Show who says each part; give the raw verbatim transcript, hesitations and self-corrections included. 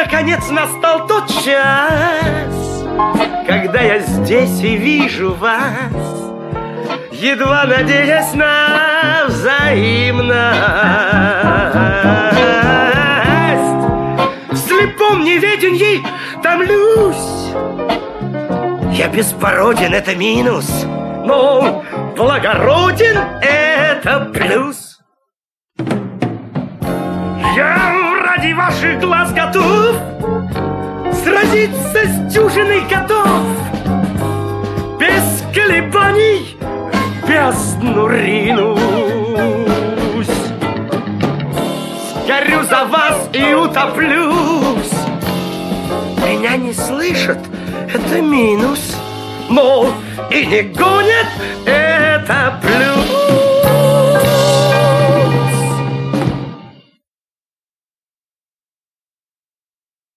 Speaker 1: наконец настал тот час, когда я здесь и вижу вас, едва надеясь на взаимность. В слепом неведенье томлюсь. Я беспороден, это минус, но благороден, это плюс. Я ради ваших глаз готов сразиться с дюжиной готов, без колебаний в бездну ринусь. Сгорю за вас и утоплюсь. Меня не слышат, это минус, но и не гонят, это плюс.